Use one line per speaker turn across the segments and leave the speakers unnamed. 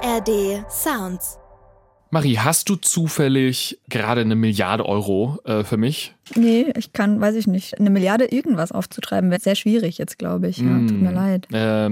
ARD Sounds.
Marie, hast du zufällig gerade 1 Milliarde Euro für mich?
Nee, ich kann, weiß ich nicht, 1 Milliarde irgendwas aufzutreiben, wäre sehr schwierig jetzt, glaube ich. Ja, tut mir leid.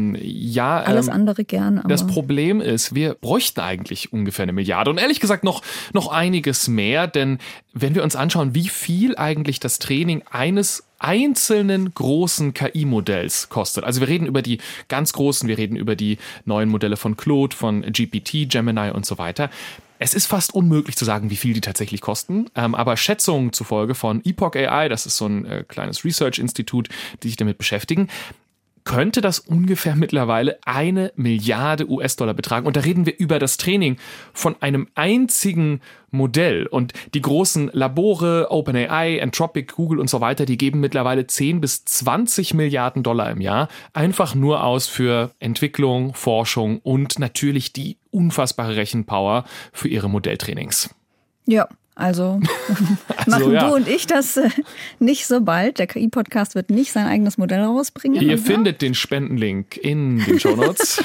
Alles andere gern. Aber
das Problem ist, wir bräuchten eigentlich ungefähr 1 Milliarde und ehrlich gesagt noch einiges mehr, denn wenn wir uns anschauen, wie viel eigentlich das Training eines einzelnen großen KI-Modells kostet. Also wir reden über die ganz großen, wir reden über die neuen Modelle von Claude, von GPT, Gemini und so weiter. Es ist fast unmöglich zu sagen, wie viel die tatsächlich kosten, aber Schätzungen zufolge von Epoch AI, das ist so ein kleines Research-Institut, die sich damit beschäftigen, könnte das ungefähr mittlerweile 1 Milliarde US-Dollar betragen. Und da reden wir über das Training von einem einzigen Modell. Und die großen Labore, OpenAI, Anthropic, Google und so weiter, die geben mittlerweile 10 bis 20 Milliarden Dollar im Jahr einfach nur aus für Entwicklung, Forschung und natürlich die unfassbare Rechenpower für ihre Modelltrainings.
Ja. Also machen du und ich das nicht so bald. Der KI-Podcast wird nicht sein eigenes Modell rausbringen.
Ihr findet den Spendenlink in den Shownotes.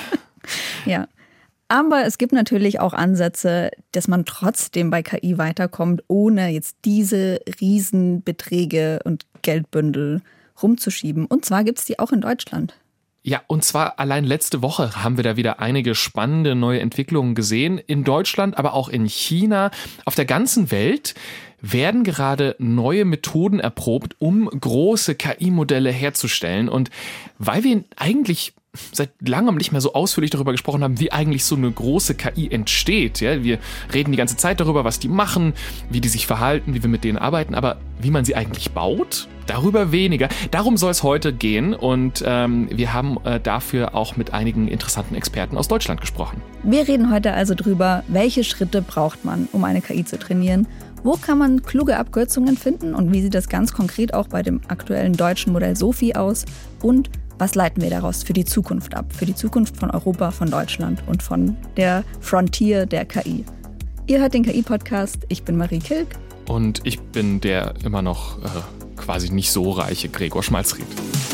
Ja, aber es gibt natürlich auch Ansätze, dass man trotzdem bei KI weiterkommt, ohne jetzt diese Riesenbeträge und Geldbündel rumzuschieben. Und zwar gibt es die auch in Deutschland.
Ja, und zwar allein letzte Woche haben wir da wieder einige spannende neue Entwicklungen gesehen. In Deutschland, aber auch in China. Auf der ganzen Welt werden gerade neue Methoden erprobt, um große KI-Modelle herzustellen. Und weil wir eigentlich seit langem nicht mehr so ausführlich darüber gesprochen haben, wie eigentlich so eine große KI entsteht. Ja, wir reden die ganze Zeit darüber, was die machen, wie die sich verhalten, wie wir mit denen arbeiten, aber wie man sie eigentlich baut, darüber weniger. Darum soll es heute gehen und wir haben dafür auch mit einigen interessanten Experten aus Deutschland gesprochen.
Wir reden heute also drüber, welche Schritte braucht man, um eine KI zu trainieren, wo kann man kluge Abkürzungen finden und wie sieht das ganz konkret auch bei dem aktuellen deutschen Modell Sophie aus und was leiten wir daraus für die Zukunft ab? Für die Zukunft von Europa, von Deutschland und von der Frontier der KI. Ihr hört den KI-Podcast. Ich bin Marie Kilk.
Und ich bin der immer noch quasi nicht so reiche Gregor Schmalzried.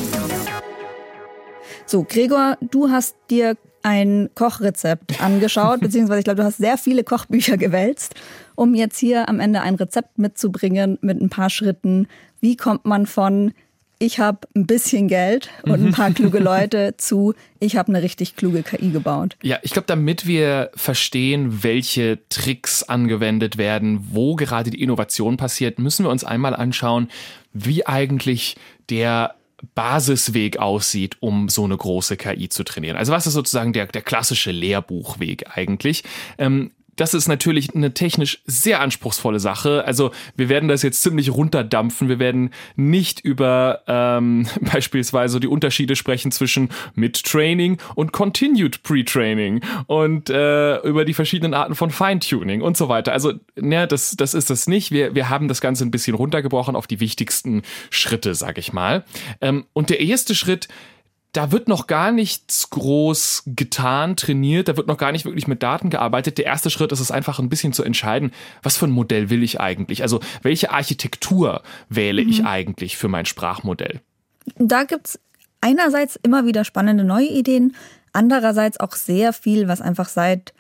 So, Gregor, du hast dir ein Kochrezept angeschaut, beziehungsweise ich glaube, du hast sehr viele Kochbücher gewälzt, um jetzt hier am Ende ein Rezept mitzubringen mit ein paar Schritten. Wie kommt man von ich habe ein bisschen Geld und ein paar kluge Leute zu ich habe eine richtig kluge KI gebaut?
Ja, ich glaube, damit wir verstehen, welche Tricks angewendet werden, wo gerade die Innovation passiert, müssen wir uns einmal anschauen, wie eigentlich der Basisweg aussieht, um so eine große KI zu trainieren. Also was ist sozusagen der klassische Lehrbuchweg eigentlich? Das ist natürlich eine technisch sehr anspruchsvolle Sache. Also wir werden das jetzt ziemlich runterdampfen. Wir werden nicht über beispielsweise die Unterschiede sprechen zwischen Mid-Training und Continued Pre-Training und über die verschiedenen Arten von Feintuning und so weiter. Also das ist das nicht. Wir haben das Ganze ein bisschen runtergebrochen auf die wichtigsten Schritte, sag ich mal. Und der erste Schritt, da wird noch gar nichts groß getan, trainiert, da wird noch gar nicht wirklich mit Daten gearbeitet. Der erste Schritt ist es einfach ein bisschen zu entscheiden, was für ein Modell will ich eigentlich? Also welche Architektur wähle ich eigentlich für mein Sprachmodell?
Da gibt's einerseits immer wieder spannende neue Ideen, andererseits auch sehr viel, was einfach seit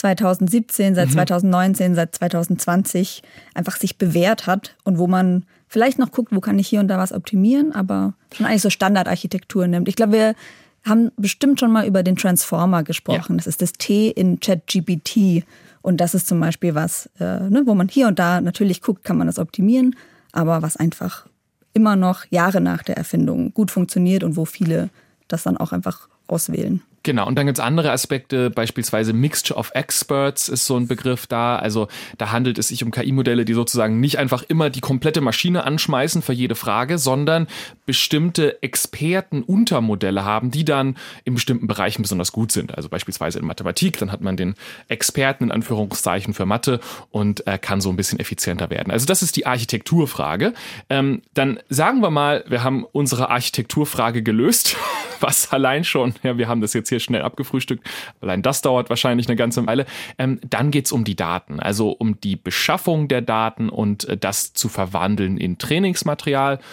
2017, seit 2019, seit 2020 einfach sich bewährt hat und wo man vielleicht noch guckt, wo kann ich hier und da was optimieren, aber schon eigentlich so Standardarchitektur nimmt. Ich glaube, wir haben bestimmt schon mal über den Transformer gesprochen. Ja. Das ist das T in ChatGPT und das ist zum Beispiel was, wo man hier und da natürlich guckt, kann man das optimieren, aber was einfach immer noch Jahre nach der Erfindung gut funktioniert und wo viele das dann auch einfach auswählen.
Genau, und dann gibt's andere Aspekte, beispielsweise Mixture of Experts ist so ein Begriff da. Also da handelt es sich um KI-Modelle, die sozusagen nicht einfach immer die komplette Maschine anschmeißen für jede Frage, sondern bestimmte Experten-Untermodelle haben, die dann in bestimmten Bereichen besonders gut sind. Also beispielsweise in Mathematik, dann hat man den Experten in Anführungszeichen für Mathe und kann so ein bisschen effizienter werden. Also das ist die Architekturfrage. Dann sagen wir mal, wir haben unsere Architekturfrage gelöst, was allein schon, ja, wir haben das jetzt hier schnell abgefrühstückt, allein das dauert wahrscheinlich eine ganze Weile. Dann geht's um die Daten, also um die Beschaffung der Daten und das zu verwandeln in Trainingsmaterial.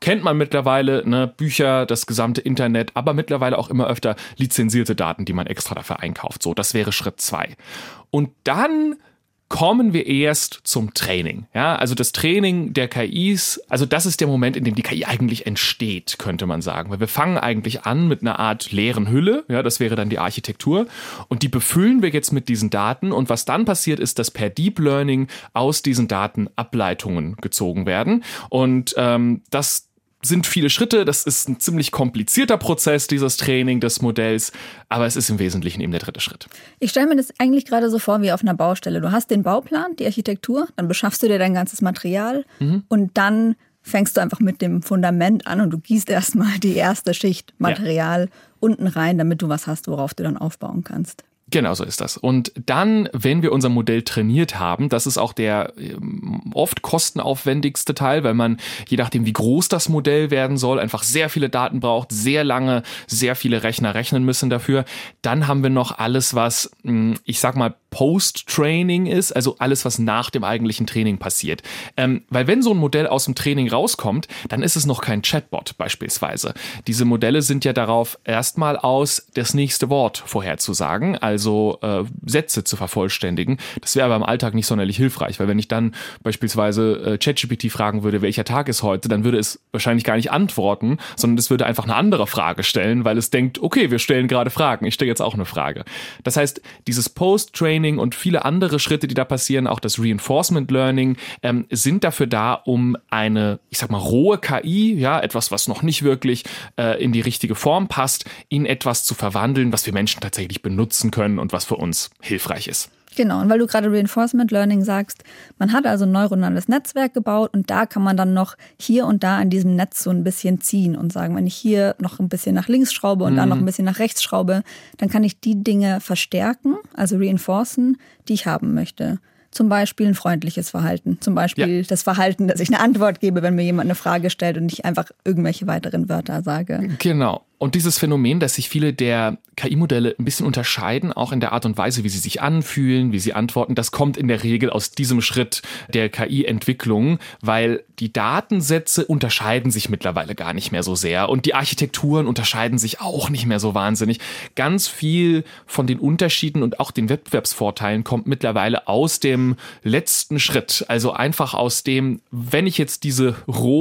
kennt man mittlerweile, ne, Bücher, das gesamte Internet, aber mittlerweile auch immer öfter lizenzierte Daten, die man extra dafür einkauft. So, das wäre Schritt 2. Und dann kommen wir erst zum Training. Ja, also das Training der KIs, also das ist der Moment, in dem die KI eigentlich entsteht, könnte man sagen. Weil wir fangen eigentlich an mit einer Art leeren Hülle, ja, das wäre dann die Architektur, und die befüllen wir jetzt mit diesen Daten, und was dann passiert ist, dass per Deep Learning aus diesen Daten Ableitungen gezogen werden, und das sind viele Schritte, das ist ein ziemlich komplizierter Prozess, dieses Training des Modells, aber es ist im Wesentlichen eben der 3. Schritt.
Ich stelle mir das eigentlich gerade so vor wie auf einer Baustelle. Du hast den Bauplan, die Architektur, dann beschaffst du dir dein ganzes Material und dann fängst du einfach mit dem Fundament an und du gießt erstmal die erste Schicht Material unten rein, damit du was hast, worauf du dann aufbauen kannst.
Genau so ist das. Und dann, wenn wir unser Modell trainiert haben, das ist auch der oft kostenaufwendigste Teil, weil man, je nachdem wie groß das Modell werden soll, einfach sehr viele Daten braucht, sehr lange, sehr viele Rechner rechnen müssen dafür. Dann haben wir noch alles, was, ich sag mal, Post-Training ist, also alles, was nach dem eigentlichen Training passiert. Weil wenn so ein Modell aus dem Training rauskommt, dann ist es noch kein Chatbot beispielsweise. Diese Modelle sind ja darauf erstmal aus, das nächste Wort vorherzusagen, also Sätze zu vervollständigen. Das wäre aber im Alltag nicht sonderlich hilfreich, weil wenn ich dann beispielsweise ChatGPT fragen würde, welcher Tag ist heute, dann würde es wahrscheinlich gar nicht antworten, sondern es würde einfach eine andere Frage stellen, weil es denkt, okay, wir stellen gerade Fragen, ich stelle jetzt auch eine Frage. Das heißt, dieses Post-Training und viele andere Schritte, die da passieren, auch das Reinforcement Learning, sind dafür da, um eine, ich sag mal, rohe KI, ja, etwas, was noch nicht wirklich in die richtige Form passt, in etwas zu verwandeln, was wir Menschen tatsächlich benutzen können und was für uns hilfreich ist.
Genau, und weil du gerade Reinforcement Learning sagst, man hat also ein neuronales Netzwerk gebaut und da kann man dann noch hier und da an diesem Netz so ein bisschen ziehen und sagen, wenn ich hier noch ein bisschen nach links schraube und dann noch ein bisschen nach rechts schraube, dann kann ich die Dinge verstärken, also reinforcen, die ich haben möchte. Zum Beispiel ein freundliches Verhalten, zum Beispiel das Verhalten, dass ich eine Antwort gebe, wenn mir jemand eine Frage stellt und ich einfach irgendwelche weiteren Wörter sage.
Genau. Und dieses Phänomen, dass sich viele der KI-Modelle ein bisschen unterscheiden, auch in der Art und Weise, wie sie sich anfühlen, wie sie antworten, das kommt in der Regel aus diesem Schritt der KI-Entwicklung, weil die Datensätze unterscheiden sich mittlerweile gar nicht mehr so sehr und die Architekturen unterscheiden sich auch nicht mehr so wahnsinnig. Ganz viel von den Unterschieden und auch den Wettbewerbsvorteilen kommt mittlerweile aus dem letzten Schritt, also einfach aus dem, wenn ich jetzt dieses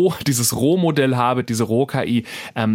Rohmodell habe, diese Roh-KI,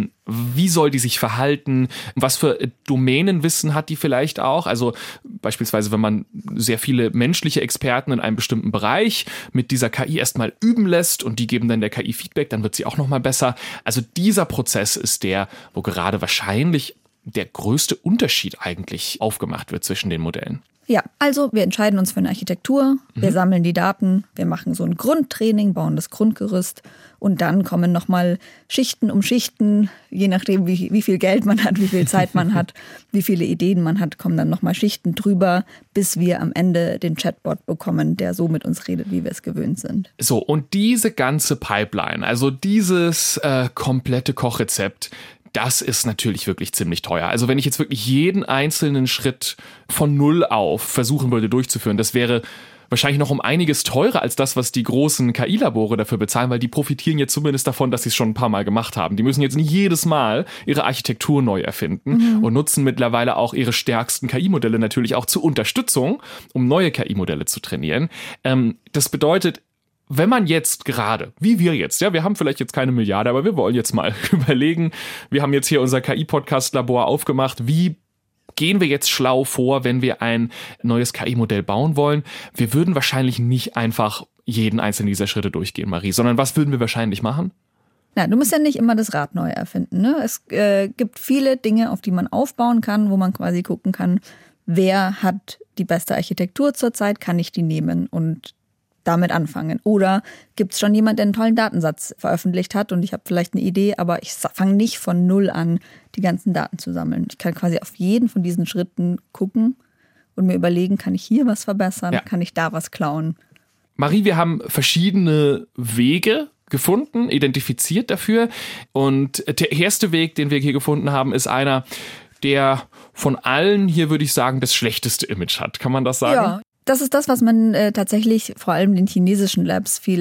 wie soll die sich verhalten? Was für Domänenwissen hat die vielleicht auch? Also beispielsweise, wenn man sehr viele menschliche Experten in einem bestimmten Bereich mit dieser KI erstmal üben lässt und die geben dann der KI Feedback, dann wird sie auch nochmal besser. Also dieser Prozess ist der, wo gerade wahrscheinlich der größte Unterschied eigentlich aufgemacht wird zwischen den Modellen.
Ja, also wir entscheiden uns für eine Architektur, wir sammeln die Daten, wir machen so ein Grundtraining, bauen das Grundgerüst und dann kommen nochmal Schichten um Schichten, je nachdem wie viel Geld man hat, wie viel Zeit man hat, wie viele Ideen man hat, kommen dann nochmal Schichten drüber, bis wir am Ende den Chatbot bekommen, der so mit uns redet, wie wir es gewöhnt sind.
So, und diese ganze Pipeline, also dieses komplette Kochrezept, das ist natürlich wirklich ziemlich teuer. Also wenn ich jetzt wirklich jeden einzelnen Schritt von null auf versuchen würde durchzuführen, das wäre wahrscheinlich noch um einiges teurer als das, was die großen KI-Labore dafür bezahlen, weil die profitieren jetzt zumindest davon, dass sie es schon ein paar Mal gemacht haben. Die müssen jetzt nicht jedes Mal ihre Architektur neu erfinden und nutzen mittlerweile auch ihre stärksten KI-Modelle natürlich auch zur Unterstützung, um neue KI-Modelle zu trainieren. Das bedeutet, wenn man jetzt gerade, wie wir jetzt, ja, wir haben vielleicht jetzt keine Milliarde, aber wir wollen jetzt mal überlegen, wir haben jetzt hier unser KI-Podcast-Labor aufgemacht, wie gehen wir jetzt schlau vor, wenn wir ein neues KI-Modell bauen wollen? Wir würden wahrscheinlich nicht einfach jeden einzelnen dieser Schritte durchgehen, Marie, sondern was würden wir wahrscheinlich machen?
Na, du musst ja nicht immer das Rad neu erfinden, ne? Es gibt viele Dinge, auf die man aufbauen kann, wo man quasi gucken kann, wer hat die beste Architektur zurzeit, kann ich die nehmen und damit anfangen. Oder gibt es schon jemanden, der einen tollen Datensatz veröffentlicht hat und ich habe vielleicht eine Idee, aber ich fange nicht von null an, die ganzen Daten zu sammeln. Ich kann quasi auf jeden von diesen Schritten gucken und mir überlegen, kann ich hier was verbessern, kann ich da was klauen.
Marie, wir haben verschiedene Wege gefunden, identifiziert dafür. Und der erste Weg, den wir hier gefunden haben, ist einer, der von allen hier, würde ich sagen, das schlechteste Image hat. Kann man das sagen?
Ja. Das ist das, was man tatsächlich vor allem den chinesischen Labs viel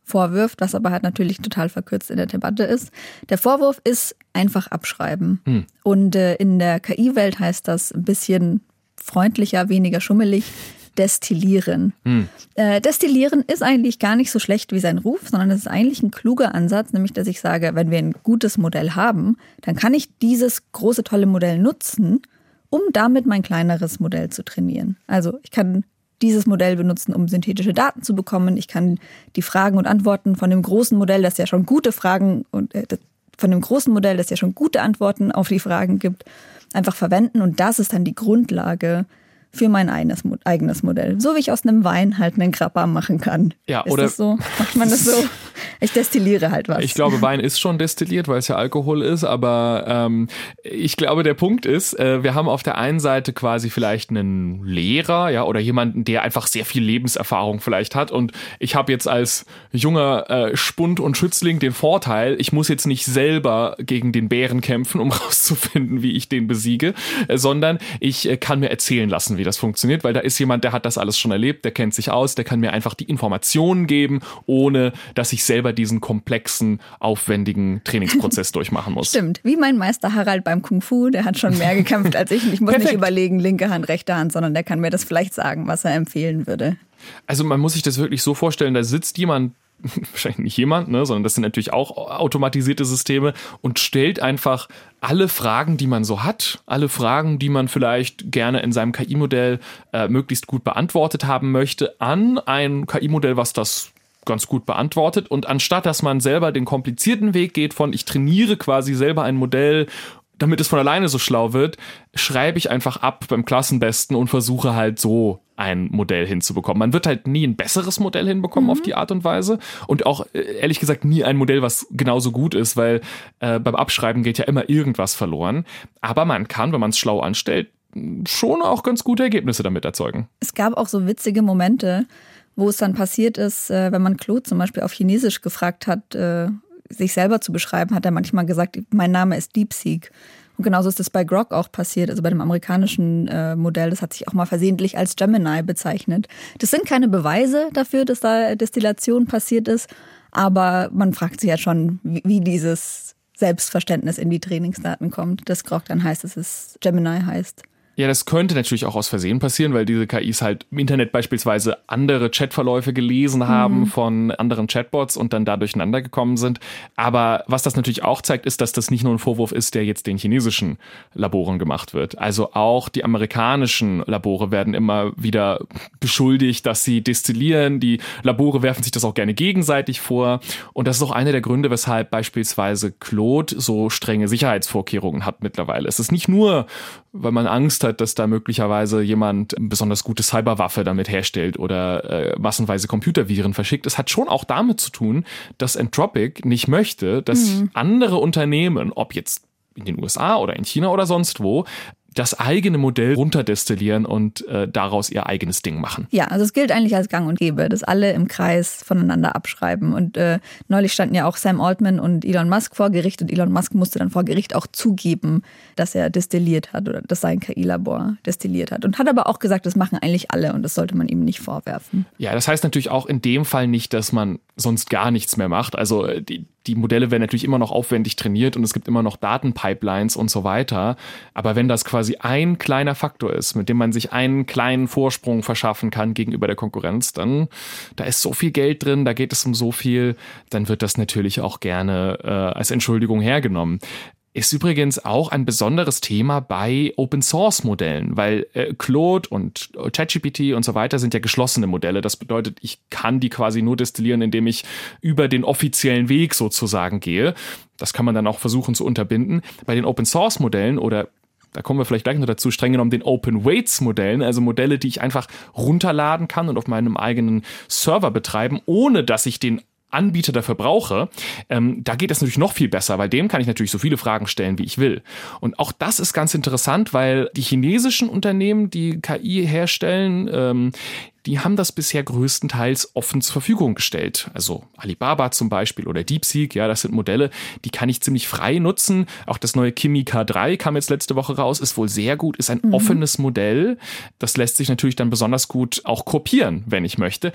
vorwirft, was aber halt natürlich total verkürzt in der Debatte ist. Der Vorwurf ist einfach abschreiben. Und in der KI-Welt heißt das ein bisschen freundlicher, weniger schummelig, destillieren. Destillieren ist eigentlich gar nicht so schlecht wie sein Ruf, sondern es ist eigentlich ein kluger Ansatz, nämlich dass ich sage, wenn wir ein gutes Modell haben, dann kann ich dieses große, tolle Modell nutzen, um damit mein kleineres Modell zu trainieren. Also ich kann dieses Modell benutzen, um synthetische Daten zu bekommen. Ich kann die Fragen und Antworten von dem großen Modell, das ja schon gute Fragen und von dem großen Modell, das ja schon gute Antworten auf die Fragen gibt, einfach verwenden. Und das ist dann die Grundlage für mein eigenes Modell. So wie ich aus einem Wein halt einen Grappa machen kann.
Ja,
ist
oder
das so? Macht man das so? Ich destilliere halt was.
Ich glaube, Wein ist schon destilliert, weil es ja Alkohol ist, aber ich glaube, der Punkt ist, wir haben auf der einen Seite quasi vielleicht einen Lehrer, ja, oder jemanden, der einfach sehr viel Lebenserfahrung vielleicht hat, und ich habe jetzt als junger Spund und Schützling den Vorteil, ich muss jetzt nicht selber gegen den Bären kämpfen, um rauszufinden, wie ich den besiege, sondern ich kann mir erzählen lassen, wie das funktioniert, weil da ist jemand, der hat das alles schon erlebt, der kennt sich aus, der kann mir einfach die Informationen geben, ohne dass ich selber diesen komplexen, aufwendigen Trainingsprozess durchmachen muss.
Stimmt, wie mein Meister Harald beim Kung Fu, der hat schon mehr gekämpft als ich. Ich muss nicht überlegen, linke Hand, rechte Hand, sondern der kann mir das vielleicht sagen, was er empfehlen würde.
Also man muss sich das wirklich so vorstellen, da sitzt jemand, wahrscheinlich nicht jemand, ne, sondern das sind natürlich auch automatisierte Systeme, und stellt einfach alle Fragen, die man so hat, alle Fragen, die man vielleicht gerne in seinem KI-Modell möglichst gut beantwortet haben möchte, an ein KI-Modell, was das ganz gut beantwortet. Und anstatt, dass man selber den komplizierten Weg geht von, ich trainiere quasi selber ein Modell, damit es von alleine so schlau wird, schreibe ich einfach ab beim Klassenbesten und versuche halt so ein Modell hinzubekommen. Man wird halt nie ein besseres Modell hinbekommen auf die Art und Weise, und auch ehrlich gesagt nie ein Modell, was genauso gut ist, weil beim Abschreiben geht ja immer irgendwas verloren. Aber man kann, wenn man es schlau anstellt, schon auch ganz gute Ergebnisse damit erzeugen.
Es gab auch so witzige Momente, wo es dann passiert ist, wenn man Claude zum Beispiel auf Chinesisch gefragt hat, sich selber zu beschreiben, hat er manchmal gesagt, mein Name ist DeepSeek. Und genauso ist das bei Grok auch passiert, also bei dem amerikanischen Modell. Das hat sich auch mal versehentlich als Gemini bezeichnet. Das sind keine Beweise dafür, dass da Destillation passiert ist, aber man fragt sich ja schon, wie dieses Selbstverständnis in die Trainingsdaten kommt, dass Grok dann heißt, dass es Gemini heißt.
Ja, das könnte natürlich auch aus Versehen passieren, weil diese KIs halt im Internet beispielsweise andere Chatverläufe gelesen haben von anderen Chatbots und dann da durcheinander gekommen sind. Aber was das natürlich auch zeigt, ist, dass das nicht nur ein Vorwurf ist, der jetzt den chinesischen Laboren gemacht wird. Also auch die amerikanischen Labore werden immer wieder beschuldigt, dass sie destillieren. Die Labore werfen sich das auch gerne gegenseitig vor. Und das ist auch einer der Gründe, weshalb beispielsweise Claude so strenge Sicherheitsvorkehrungen hat mittlerweile. Es ist nicht nur, weil man Angst hat, dass da möglicherweise jemand eine besonders gute Cyberwaffe damit herstellt oder massenweise Computerviren verschickt. Es hat schon auch damit zu tun, dass Anthropic nicht möchte, dass andere Unternehmen, ob jetzt in den USA oder in China oder sonst wo, das eigene Modell runterdestillieren und daraus ihr eigenes Ding machen.
Ja, also es gilt eigentlich als Gang und Gäbe, dass alle im Kreis voneinander abschreiben. Und neulich standen ja auch Sam Altman und Elon Musk vor Gericht, und Elon Musk musste dann vor Gericht auch zugeben, dass er destilliert hat oder dass sein KI-Labor destilliert hat. Und hat aber auch gesagt, das machen eigentlich alle und das sollte man ihm nicht vorwerfen.
Ja, das heißt natürlich auch in dem Fall nicht, dass man sonst gar nichts mehr macht. Also die Modelle werden natürlich immer noch aufwendig trainiert und es gibt immer noch Datenpipelines und so weiter. Aber wenn das quasi ein kleiner Faktor ist, mit dem man sich einen kleinen Vorsprung verschaffen kann gegenüber der Konkurrenz, dann da ist so viel Geld drin, da geht es um so viel, dann wird das natürlich auch gerne als Entschuldigung hergenommen. Ist übrigens auch ein besonderes Thema bei Open-Source-Modellen, weil Claude und ChatGPT und so weiter sind ja geschlossene Modelle. Das bedeutet, ich kann die quasi nur destillieren, indem ich über den offiziellen Weg sozusagen gehe. Das kann man dann auch versuchen zu unterbinden. Bei den Open-Source-Modellen oder da kommen wir vielleicht gleich noch dazu, streng genommen den Open-Weights-Modellen, also Modelle, die ich einfach runterladen kann und auf meinem eigenen Server betreiben, ohne dass ich den Anbieter dafür brauche, da geht das natürlich noch viel besser, weil dem kann ich natürlich so viele Fragen stellen, wie ich will. Und auch das ist ganz interessant, weil die chinesischen Unternehmen, die KI herstellen, die haben das bisher größtenteils offen zur Verfügung gestellt. Also Alibaba zum Beispiel oder DeepSeek, ja, das sind Modelle, die kann ich ziemlich frei nutzen. Auch das neue Kimi K3 kam jetzt letzte Woche raus, ist wohl sehr gut, ist ein offenes Modell. Das lässt sich natürlich dann besonders gut auch kopieren, wenn ich möchte.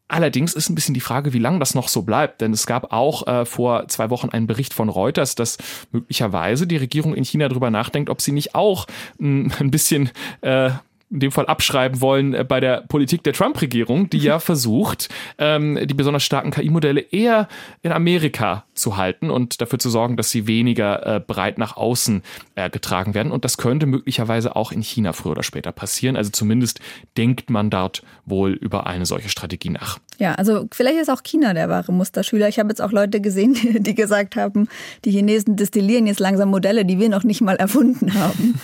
Allerdings ist ein bisschen die Frage, wie lange das noch so bleibt. Denn es gab auch vor 2 Wochen einen Bericht von Reuters, dass möglicherweise die Regierung in China darüber nachdenkt, ob sie nicht auch ein bisschen in dem Fall abschreiben wollen bei der Politik der Trump-Regierung, die ja versucht, die besonders starken KI-Modelle eher in Amerika zu halten und dafür zu sorgen, dass sie weniger breit nach außen getragen werden. Und das könnte möglicherweise auch in China früher oder später passieren. Also zumindest denkt man dort wohl über eine solche Strategie nach.
Ja, also vielleicht ist auch China der wahre Musterschüler. Ich habe jetzt auch Leute gesehen, die gesagt haben, die Chinesen destillieren jetzt langsam Modelle, die wir noch nicht mal erfunden haben.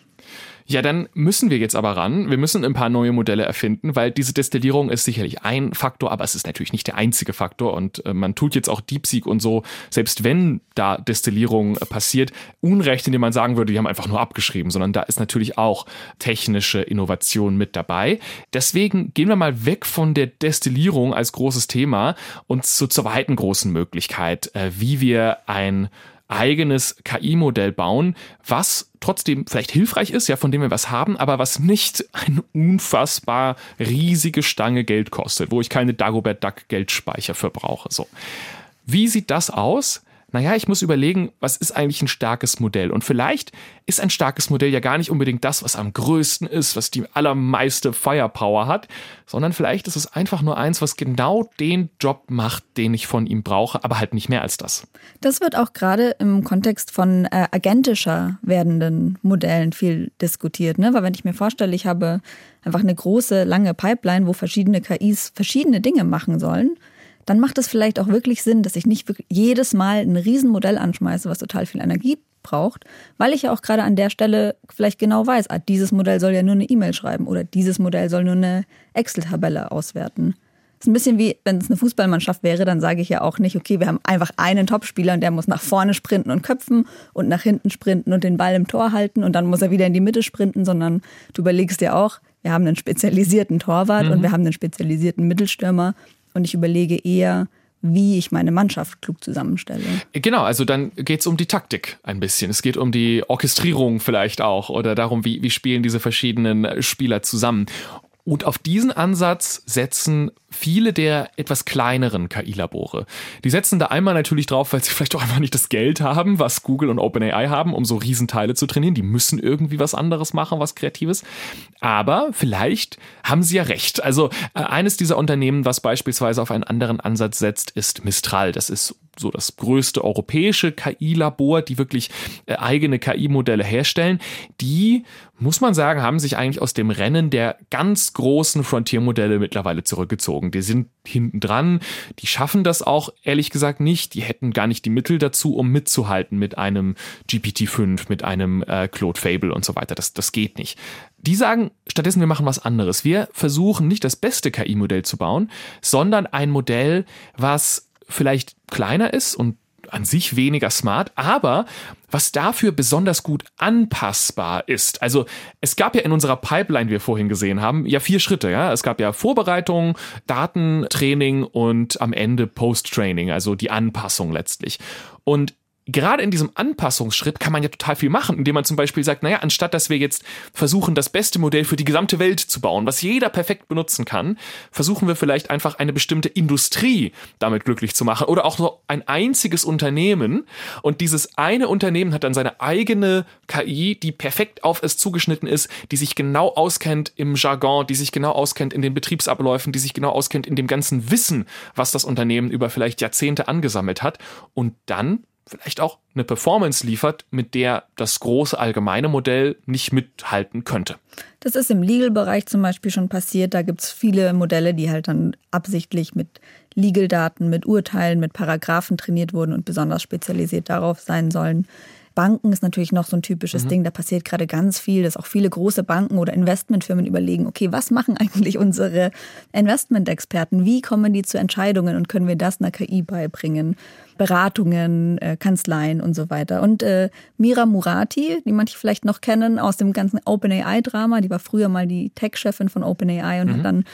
Ja, dann müssen wir jetzt aber ran. Wir müssen ein paar neue Modelle erfinden, weil diese Destillierung ist sicherlich ein Faktor, aber es ist natürlich nicht der einzige Faktor. Und man tut jetzt auch DeepSeek und so, selbst wenn da Destillierung passiert, Unrecht, indem man sagen würde, die haben einfach nur abgeschrieben, sondern da ist natürlich auch technische Innovation mit dabei. Deswegen gehen wir mal weg von der Destillierung als großes Thema und zur zweiten großen Möglichkeit, wie wir ein eigenes KI-Modell bauen, was trotzdem vielleicht hilfreich ist, ja, von dem wir was haben, aber was nicht eine unfassbar riesige Stange Geld kostet, wo ich keine Dagobert Duck Geldspeicher für brauche. So. Wie sieht das aus? Naja, ich muss überlegen, was ist eigentlich ein starkes Modell? Und vielleicht ist ein starkes Modell ja gar nicht unbedingt das, was am größten ist, was die allermeiste Firepower hat, sondern vielleicht ist es einfach nur eins, was genau den Job macht, den ich von ihm brauche, aber halt nicht mehr als das.
Das wird auch gerade im Kontext von agentischer werdenden Modellen viel diskutiert, ne? Weil wenn ich mir vorstelle, ich habe einfach eine große, lange Pipeline, wo verschiedene KIs verschiedene Dinge machen sollen, dann macht es vielleicht auch wirklich Sinn, dass ich nicht wirklich jedes Mal ein Riesenmodell anschmeiße, was total viel Energie braucht, weil ich ja auch gerade an der Stelle vielleicht genau weiß, dieses Modell soll ja nur eine E-Mail schreiben oder dieses Modell soll nur eine Excel-Tabelle auswerten. Das ist ein bisschen wie, wenn es eine Fußballmannschaft wäre, dann sage ich ja auch nicht, okay, wir haben einfach einen Topspieler und der muss nach vorne sprinten und köpfen und nach hinten sprinten und den Ball im Tor halten und dann muss er wieder in die Mitte sprinten, sondern du überlegst dir auch, wir haben einen spezialisierten Torwart und wir haben einen spezialisierten Mittelstürmer. Und ich überlege eher, wie ich meine Mannschaft klug zusammenstelle.
Genau, also dann geht es um die Taktik ein bisschen. Es geht um die Orchestrierung vielleicht auch oder darum, wie spielen diese verschiedenen Spieler zusammen. Und auf diesen Ansatz setzen viele der etwas kleineren KI-Labore. Die setzen da einmal natürlich drauf, weil sie vielleicht auch einfach nicht das Geld haben, was Google und OpenAI haben, um so Riesenteile zu trainieren. Die müssen irgendwie was anderes machen, was Kreatives. Aber vielleicht haben sie ja recht. Also eines dieser Unternehmen, was beispielsweise auf einen anderen Ansatz setzt, ist Mistral. Das ist so das größte europäische KI-Labor, die wirklich eigene KI-Modelle herstellen. Die, muss man sagen, haben sich eigentlich aus dem Rennen der ganz großen Frontier-Modelle mittlerweile zurückgezogen. Die sind hinten dran, die schaffen das auch ehrlich gesagt nicht. Die hätten gar nicht die Mittel dazu, um mitzuhalten mit einem GPT-5, mit einem Claude Fable und so weiter. Das geht nicht. Die sagen stattdessen, wir machen was anderes. Wir versuchen nicht das beste KI-Modell zu bauen, sondern ein Modell, was vielleicht kleiner ist und an sich weniger smart, aber was dafür besonders gut anpassbar ist. Also es gab ja in unserer Pipeline, die wir vorhin gesehen haben, ja 4 Schritte. Ja, es gab ja Vorbereitung, Datentraining und am Ende Post-Training, also die Anpassung letztlich. Und gerade in diesem Anpassungsschritt kann man ja total viel machen, indem man zum Beispiel sagt, naja, anstatt dass wir jetzt versuchen, das beste Modell für die gesamte Welt zu bauen, was jeder perfekt benutzen kann, versuchen wir vielleicht einfach eine bestimmte Industrie damit glücklich zu machen oder auch so ein einziges Unternehmen. Und dieses eine Unternehmen hat dann seine eigene KI, die perfekt auf es zugeschnitten ist, die sich genau auskennt im Jargon, die sich genau auskennt in den Betriebsabläufen, die sich genau auskennt in dem ganzen Wissen, was das Unternehmen über vielleicht Jahrzehnte angesammelt hat. Und dann vielleicht auch eine Performance liefert, mit der das große allgemeine Modell nicht mithalten könnte.
Das ist im Legal-Bereich zum Beispiel schon passiert. Da gibt es viele Modelle, die halt dann absichtlich mit Legal-Daten, mit Urteilen, mit Paragraphen trainiert wurden und besonders spezialisiert darauf sein sollen. Banken ist natürlich noch so ein typisches Ding, da passiert gerade ganz viel, dass auch viele große Banken oder Investmentfirmen überlegen, okay, was machen eigentlich unsere Investmentexperten? Wie kommen die zu Entscheidungen und können wir das einer KI beibringen? Beratungen, Kanzleien und so weiter. Und Mira Murati, die manche vielleicht noch kennen aus dem ganzen OpenAI-Drama, die war früher mal die Tech-Chefin von OpenAI und hat dann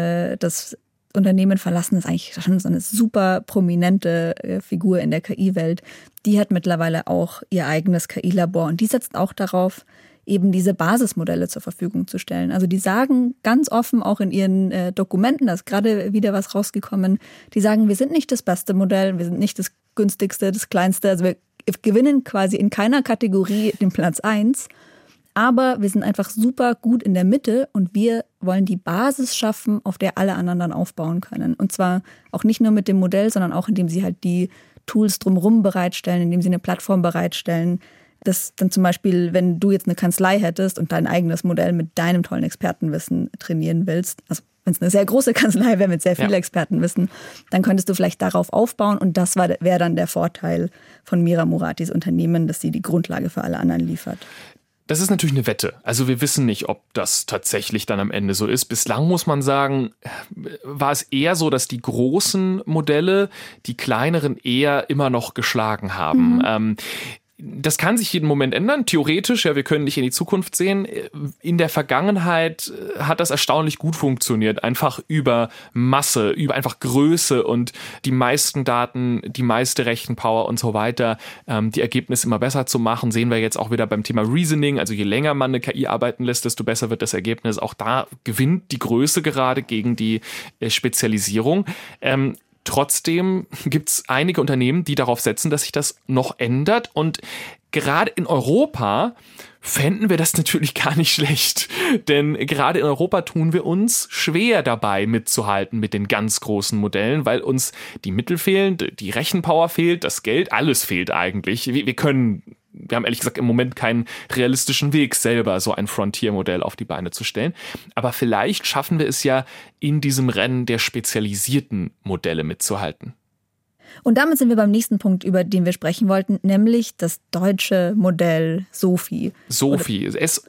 das Unternehmen verlassen, ist eigentlich schon so eine super prominente Figur in der KI-Welt. Die hat mittlerweile auch ihr eigenes KI-Labor und die setzt auch darauf, eben diese Basismodelle zur Verfügung zu stellen. Also die sagen ganz offen auch in ihren Dokumenten, da ist gerade wieder was rausgekommen, die sagen, wir sind nicht das beste Modell, wir sind nicht das günstigste, das kleinste, also wir gewinnen quasi in keiner Kategorie den Platz 1, aber wir sind einfach super gut in der Mitte und wir wollen die Basis schaffen, auf der alle anderen dann aufbauen können. Und zwar auch nicht nur mit dem Modell, sondern auch indem sie halt die Tools drumherum bereitstellen, indem sie eine Plattform bereitstellen, dass dann zum Beispiel, wenn du jetzt eine Kanzlei hättest und dein eigenes Modell mit deinem tollen Expertenwissen trainieren willst, also wenn es eine sehr große Kanzlei wäre mit sehr viel Expertenwissen, dann könntest du vielleicht darauf aufbauen und das wäre dann der Vorteil von Mira Muratis Unternehmen, dass sie die Grundlage für alle anderen liefert.
Das ist natürlich eine Wette. Also wir wissen nicht, ob das tatsächlich dann am Ende so ist. Bislang muss man sagen, war es eher so, dass die großen Modelle die kleineren eher immer noch geschlagen haben. Das kann sich jeden Moment ändern, theoretisch, ja, wir können nicht in die Zukunft sehen. In der Vergangenheit hat das erstaunlich gut funktioniert, einfach über Masse, über einfach Größe und die meisten Daten, die meiste Rechenpower und so weiter, die Ergebnisse immer besser zu machen, sehen wir jetzt auch wieder beim Thema Reasoning, also je länger man eine KI arbeiten lässt, desto besser wird das Ergebnis. Auch da gewinnt die Größe gerade gegen die Spezialisierung. Trotzdem gibt es einige Unternehmen, die darauf setzen, dass sich das noch ändert. Und gerade in Europa fänden wir das natürlich gar nicht schlecht. Denn gerade in Europa tun wir uns schwer dabei mitzuhalten mit den ganz großen Modellen, weil uns die Mittel fehlen, die Rechenpower fehlt, das Geld, alles fehlt eigentlich. Wir haben ehrlich gesagt im Moment keinen realistischen Weg, selber so ein Frontier-Modell auf die Beine zu stellen. Aber vielleicht schaffen wir es ja, in diesem Rennen der spezialisierten Modelle mitzuhalten.
Und damit sind wir beim nächsten Punkt, über den wir sprechen wollten, nämlich das deutsche Modell SOFI.
SOFI,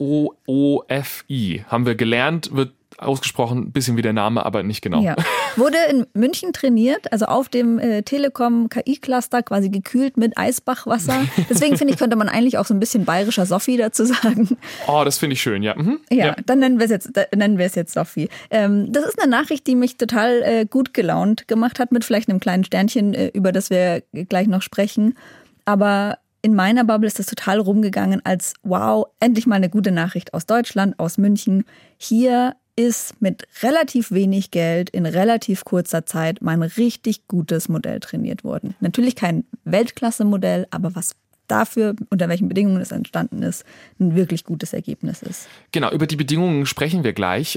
S-O-O-F-I, haben wir gelernt, wird ausgesprochen, ein bisschen wie der Name, aber nicht genau.
Ja. Wurde in München trainiert, also auf dem Telekom KI-Cluster, quasi gekühlt mit Eisbachwasser. Deswegen finde ich, könnte man eigentlich auch so ein bisschen bayerischer Sofi dazu sagen.
Oh, das finde ich schön, ja.
Ja, dann nennen wir es jetzt Sofi. Das ist eine Nachricht, die mich total gut gelaunt gemacht hat, mit vielleicht einem kleinen Sternchen, über das wir gleich noch sprechen. Aber in meiner Bubble ist das total rumgegangen als, wow, endlich mal eine gute Nachricht aus Deutschland, aus München. Hier ist mit relativ wenig Geld in relativ kurzer Zeit mal ein richtig gutes Modell trainiert worden. Natürlich kein Weltklasse-Modell, aber was dafür, unter welchen Bedingungen es entstanden ist, ein wirklich gutes Ergebnis ist.
Genau, über die Bedingungen sprechen wir gleich.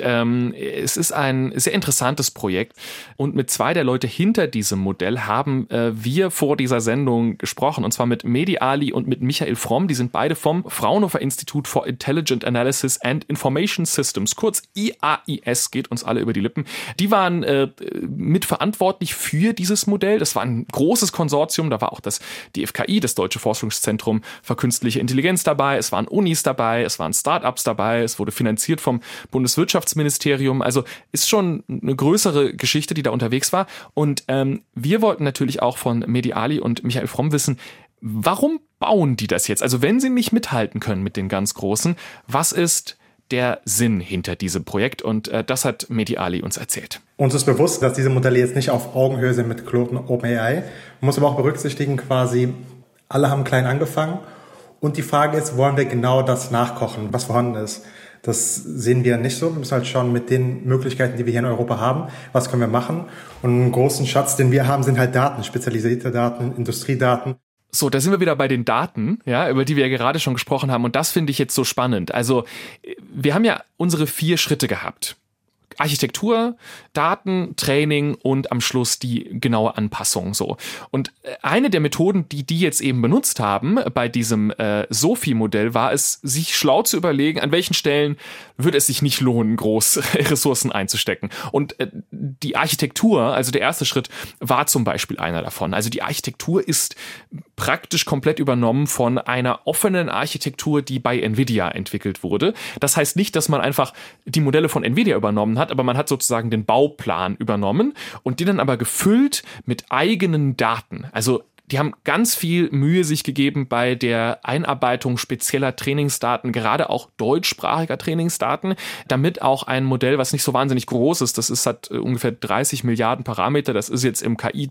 Es ist ein sehr interessantes Projekt und mit zwei der Leute hinter diesem Modell haben wir vor dieser Sendung gesprochen, und zwar mit Mehdi Ali und mit Michael Fromm. Die sind beide vom Fraunhofer Institute for Intelligent Analysis and Information Systems, kurz IAIS, geht uns alle über die Lippen. Die waren mitverantwortlich für dieses Modell. Das war ein großes Konsortium, da war auch das DFKI, das Deutsche Forschungszentrum für künstliche Intelligenz dabei, es waren Unis dabei, es waren Startups dabei, es wurde finanziert vom Bundeswirtschaftsministerium, also ist schon eine größere Geschichte, die da unterwegs war. Und wir wollten natürlich auch von Mehdi Ali und Michael Fromm wissen, warum bauen die das jetzt? Also wenn sie nicht mithalten können mit den ganz Großen, was ist der Sinn hinter diesem Projekt? Und das hat Mehdi Ali uns erzählt.
Uns ist bewusst, dass diese Modelle jetzt nicht auf Augenhöhe sind mit Claude und OpenAI. Man muss aber auch berücksichtigen, quasi alle haben klein angefangen und die Frage ist, wollen wir genau das nachkochen, was vorhanden ist? Das sehen wir nicht so. Wir müssen halt schauen mit den Möglichkeiten, die wir hier in Europa haben, was können wir machen? Und einen großen Schatz, den wir haben, sind halt Daten, spezialisierte Daten, Industriedaten.
So, da sind wir wieder bei den Daten, ja, über die wir ja gerade schon gesprochen haben, und das finde ich jetzt so spannend. Also, wir haben ja unsere 4 Schritte gehabt. Architektur, Daten, Training und am Schluss die genaue Anpassung. So. Und eine der Methoden, die jetzt eben benutzt haben bei diesem SOFI-Modell, war es, sich schlau zu überlegen, an welchen Stellen würde es sich nicht lohnen, groß Ressourcen einzustecken. Und die Architektur, also der erste Schritt, war zum Beispiel einer davon. Also die Architektur ist praktisch komplett übernommen von einer offenen Architektur, die bei NVIDIA entwickelt wurde. Das heißt nicht, dass man einfach die Modelle von NVIDIA übernommen hat, aber man hat sozusagen den Bauplan übernommen und den dann aber gefüllt mit eigenen Daten. Also die haben ganz viel Mühe sich gegeben bei der Einarbeitung spezieller Trainingsdaten, gerade auch deutschsprachiger Trainingsdaten, damit auch ein Modell, was nicht so wahnsinnig groß ist, hat ungefähr 30 Milliarden Parameter, das ist jetzt im KI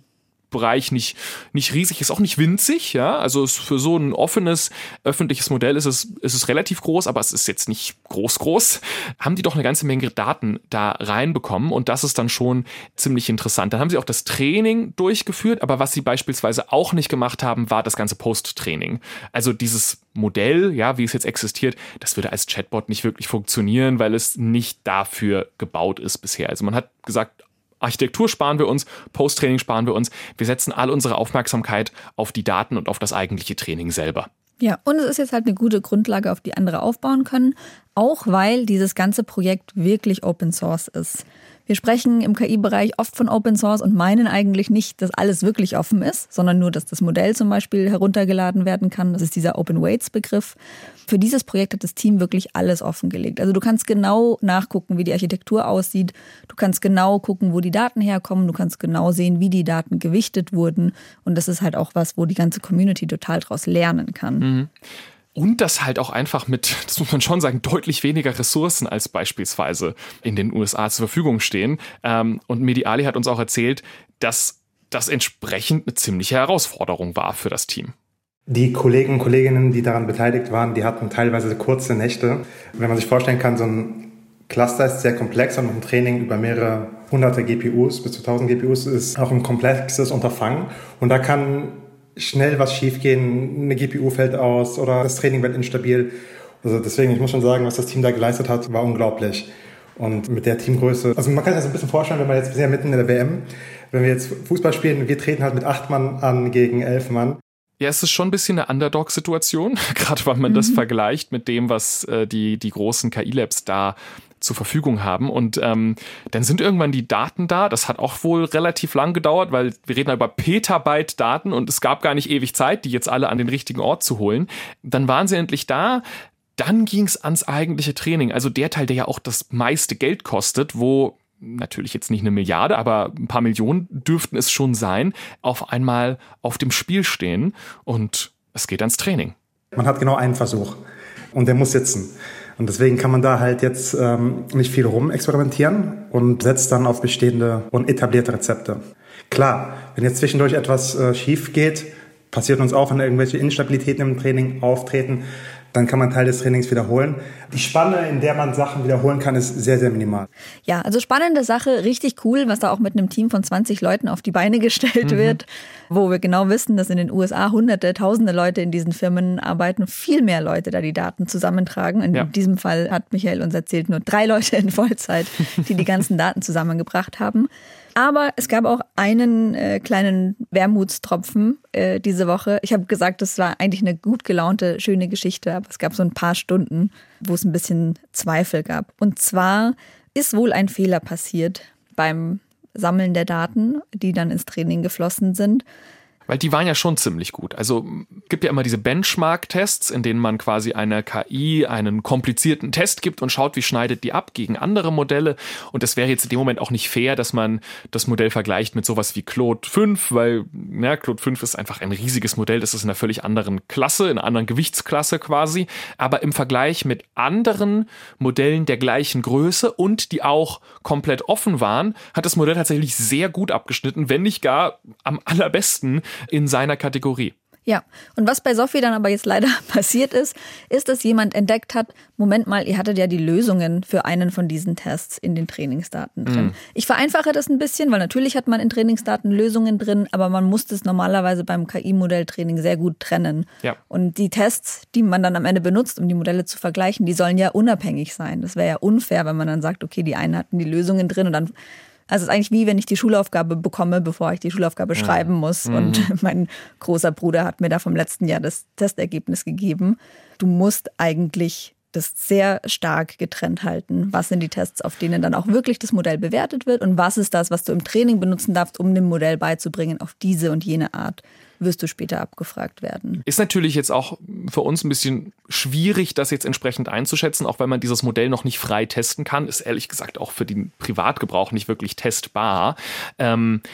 Bereich nicht riesig, ist auch nicht winzig, ja. Also für so ein offenes, öffentliches Modell ist es relativ groß, aber es ist jetzt nicht groß. Haben die doch eine ganze Menge Daten da reinbekommen und das ist dann schon ziemlich interessant. Dann haben sie auch das Training durchgeführt, aber was sie beispielsweise auch nicht gemacht haben, war das ganze Post-Training. Also dieses Modell, ja, wie es jetzt existiert, das würde als Chatbot nicht wirklich funktionieren, weil es nicht dafür gebaut ist bisher. Also man hat gesagt, Architektur sparen wir uns, Post-Training sparen wir uns. Wir setzen all unsere Aufmerksamkeit auf die Daten und auf das eigentliche Training selber.
Ja, und es ist jetzt halt eine gute Grundlage, auf die andere aufbauen können, auch weil dieses ganze Projekt wirklich Open Source ist. Wir sprechen im KI-Bereich oft von Open Source und meinen eigentlich nicht, dass alles wirklich offen ist, sondern nur, dass das Modell zum Beispiel heruntergeladen werden kann. Das ist dieser Open Weights-Begriff. Für dieses Projekt hat das Team wirklich alles offengelegt. Also du kannst genau nachgucken, wie die Architektur aussieht. Du kannst genau gucken, wo die Daten herkommen. Du kannst genau sehen, wie die Daten gewichtet wurden. Und das ist halt auch was, wo die ganze Community total draus lernen kann.
Mhm. Und das halt auch einfach mit, das muss man schon sagen, deutlich weniger Ressourcen als beispielsweise in den USA zur Verfügung stehen. Und Mehdi Ali hat uns auch erzählt, dass das entsprechend eine ziemliche Herausforderung war für das Team.
Die Kollegen und Kolleginnen, die daran beteiligt waren, die hatten teilweise kurze Nächte. Wenn man sich vorstellen kann, so ein Cluster ist sehr komplex und ein Training über mehrere hunderte GPUs, bis zu 1000 GPUs, ist auch ein komplexes Unterfangen. Und da kann schnell was schiefgehen, eine GPU fällt aus oder das Training wird instabil. Also deswegen, ich muss schon sagen, was das Team da geleistet hat, war unglaublich. Und mit der Teamgröße, also man kann sich das ein bisschen vorstellen, wenn man jetzt, wir sind ja mitten in der WM, wenn wir jetzt Fußball spielen, wir treten halt mit 8 Mann an gegen 11 Mann.
Ja, es ist schon ein bisschen eine Underdog-Situation, gerade weil man das vergleicht mit dem, was die großen KI-Labs da zur Verfügung haben. Und dann sind irgendwann die Daten da. Das hat auch wohl relativ lang gedauert, weil wir reden über Petabyte Daten und es gab gar nicht ewig Zeit, die jetzt alle an den richtigen Ort zu holen. Dann waren sie endlich da. Dann ging es ans eigentliche Training. Also der Teil, der ja auch das meiste Geld kostet, wo natürlich jetzt nicht 1 Milliarde, aber ein paar Millionen dürften es schon sein, auf einmal auf dem Spiel stehen und es geht ans Training.
Man hat genau einen Versuch und der muss sitzen. Und deswegen kann man da halt jetzt nicht viel rumexperimentieren und setzt dann auf bestehende und etablierte Rezepte. Klar, wenn jetzt zwischendurch etwas schief geht, passiert uns auch, wenn irgendwelche Instabilitäten im Training auftreten, dann kann man Teil des Trainings wiederholen. Die Spanne, in der man Sachen wiederholen kann, ist sehr, sehr minimal.
Ja, also spannende Sache, richtig cool, was da auch mit einem Team von 20 Leuten auf die Beine gestellt wird, wo wir genau wissen, dass in den USA Hunderte, Tausende Leute in diesen Firmen arbeiten, viel mehr Leute da die Daten zusammentragen. In diesem Fall hat Michael uns erzählt, nur 3 Leute in Vollzeit, die ganzen Daten zusammengebracht haben. Aber es gab auch einen kleinen Wermutstropfen diese Woche. Ich habe gesagt, das war eigentlich eine gut gelaunte, schöne Geschichte, aber es gab so ein paar Stunden, wo es ein bisschen Zweifel gab. Und zwar ist wohl ein Fehler passiert beim Sammeln der Daten, die dann ins Training geflossen sind.
Weil die waren ja schon ziemlich gut. Also gibt ja immer diese Benchmark-Tests, in denen man quasi einer KI einen komplizierten Test gibt und schaut, wie schneidet die ab gegen andere Modelle. Und es wäre jetzt in dem Moment auch nicht fair, dass man das Modell vergleicht mit sowas wie Claude 5, weil Claude 5 ist einfach ein riesiges Modell. Das ist in einer völlig anderen Klasse, in einer anderen Gewichtsklasse quasi. Aber im Vergleich mit anderen Modellen der gleichen Größe und die auch komplett offen waren, hat das Modell tatsächlich sehr gut abgeschnitten, wenn nicht gar am allerbesten in seiner Kategorie.
Ja, und was bei Sophie dann aber jetzt leider passiert ist, dass jemand entdeckt hat, Moment mal, ihr hattet ja die Lösungen für einen von diesen Tests in den Trainingsdaten drin. Ich vereinfache das ein bisschen, weil natürlich hat man in Trainingsdaten Lösungen drin, aber man muss das normalerweise beim KI-Modelltraining sehr gut trennen.
Ja.
Und die Tests, die man dann am Ende benutzt, um die Modelle zu vergleichen, die sollen ja unabhängig sein. Das wäre ja unfair, wenn man dann sagt, okay, die einen hatten die Lösungen drin und dann... Also es ist eigentlich wie, wenn ich die Schulaufgabe bekomme, bevor ich die Schulaufgabe schreiben muss. Und mein großer Bruder hat mir da vom letzten Jahr das Testergebnis gegeben. Du musst eigentlich das sehr stark getrennt halten. Was sind die Tests, auf denen dann auch wirklich das Modell bewertet wird? Und was ist das, was du im Training benutzen darfst, um dem Modell beizubringen, auf diese und jene Art wirst du später abgefragt werden.
Ist natürlich jetzt auch für uns ein bisschen schwierig, das jetzt entsprechend einzuschätzen, auch weil man dieses Modell noch nicht frei testen kann. Ist ehrlich gesagt auch für den Privatgebrauch nicht wirklich testbar.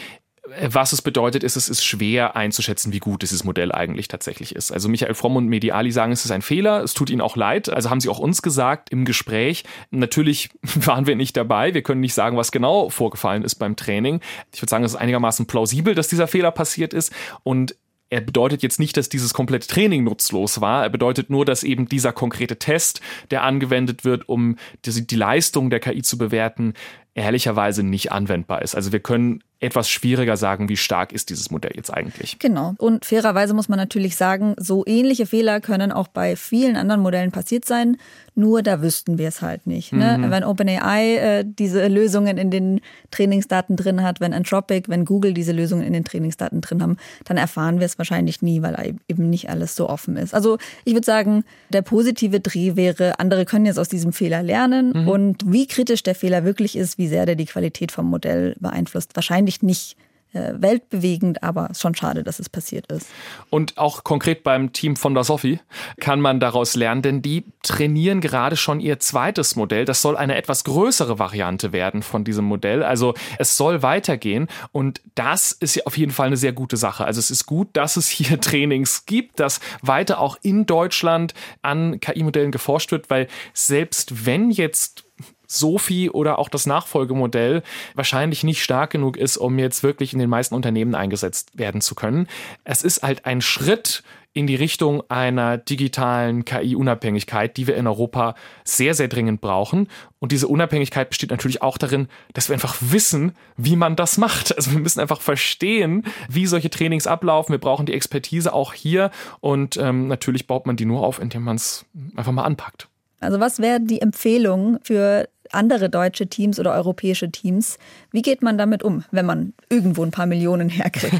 Was es bedeutet, ist, es ist schwer einzuschätzen, wie gut dieses Modell eigentlich tatsächlich ist. Also Michael Fromm und Mediali sagen, es ist ein Fehler, es tut ihnen auch leid. Also haben sie auch uns gesagt im Gespräch. Natürlich waren wir nicht dabei, wir können nicht sagen, was genau vorgefallen ist beim Training. Ich würde sagen, es ist einigermaßen plausibel, dass dieser Fehler passiert ist, und er bedeutet jetzt nicht, dass dieses komplette Training nutzlos war. Er bedeutet nur, dass eben dieser konkrete Test, der angewendet wird, um die Leistung der KI zu bewerten, ehrlicherweise nicht anwendbar ist. Also wir können etwas schwieriger sagen, wie stark ist dieses Modell jetzt eigentlich.
Genau. Und fairerweise muss man natürlich sagen, so ähnliche Fehler können auch bei vielen anderen Modellen passiert sein, nur da wüssten wir es halt nicht. Ne? Wenn OpenAI diese Lösungen in den Trainingsdaten drin hat, wenn Anthropic, wenn Google diese Lösungen in den Trainingsdaten drin haben, dann erfahren wir es wahrscheinlich nie, weil eben nicht alles so offen ist. Also ich würde sagen, der positive Dreh wäre, andere können jetzt aus diesem Fehler lernen, und wie kritisch der Fehler wirklich ist, wie sehr der die Qualität vom Modell beeinflusst, wahrscheinlich nicht weltbewegend, aber schon schade, dass es passiert ist.
Und auch konkret beim Team von der Sophie kann man daraus lernen, denn die trainieren gerade schon ihr zweites Modell. Das soll eine etwas größere Variante werden von diesem Modell. Also es soll weitergehen, und das ist ja auf jeden Fall eine sehr gute Sache. Also es ist gut, dass es hier Trainings gibt, dass weiter auch in Deutschland an KI-Modellen geforscht wird, weil selbst wenn jetzt Sophie oder auch das Nachfolgemodell wahrscheinlich nicht stark genug ist, um jetzt wirklich in den meisten Unternehmen eingesetzt werden zu können. Es ist halt ein Schritt in die Richtung einer digitalen KI-Unabhängigkeit, die wir in Europa sehr, sehr dringend brauchen. Und diese Unabhängigkeit besteht natürlich auch darin, dass wir einfach wissen, wie man das macht. Also wir müssen einfach verstehen, wie solche Trainings ablaufen. Wir brauchen die Expertise auch hier, und natürlich baut man die nur auf, indem man es einfach mal anpackt.
Also was wäre die Empfehlung für andere deutsche Teams oder europäische Teams? Wie geht man damit um, wenn man irgendwo ein paar Millionen herkriegt?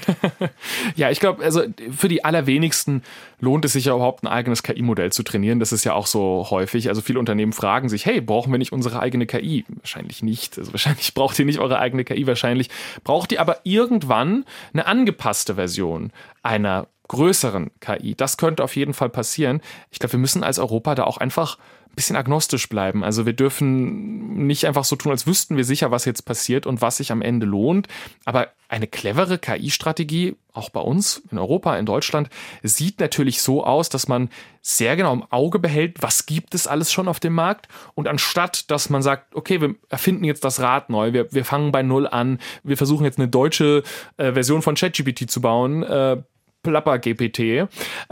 Ja, ich glaube, also für die allerwenigsten lohnt es sich ja überhaupt, ein eigenes KI-Modell zu trainieren. Das ist ja auch so häufig. Also viele Unternehmen fragen sich, hey, brauchen wir nicht unsere eigene KI? Wahrscheinlich nicht. Also wahrscheinlich braucht ihr nicht eure eigene KI. Wahrscheinlich braucht ihr aber irgendwann eine angepasste Version einer größeren KI. Das könnte auf jeden Fall passieren. Ich glaube, wir müssen als Europa da auch einfach ein bisschen agnostisch bleiben. Also wir dürfen nicht einfach so tun, als wüssten wir sicher, was jetzt passiert und was sich am Ende lohnt. Aber eine clevere KI-Strategie, auch bei uns in Europa, in Deutschland, sieht natürlich so aus, dass man sehr genau im Auge behält, was gibt es alles schon auf dem Markt. Und anstatt, dass man sagt, okay, wir erfinden jetzt das Rad neu, wir fangen bei Null an, wir versuchen jetzt eine deutsche Version von ChatGPT zu bauen, Plapper-GPT.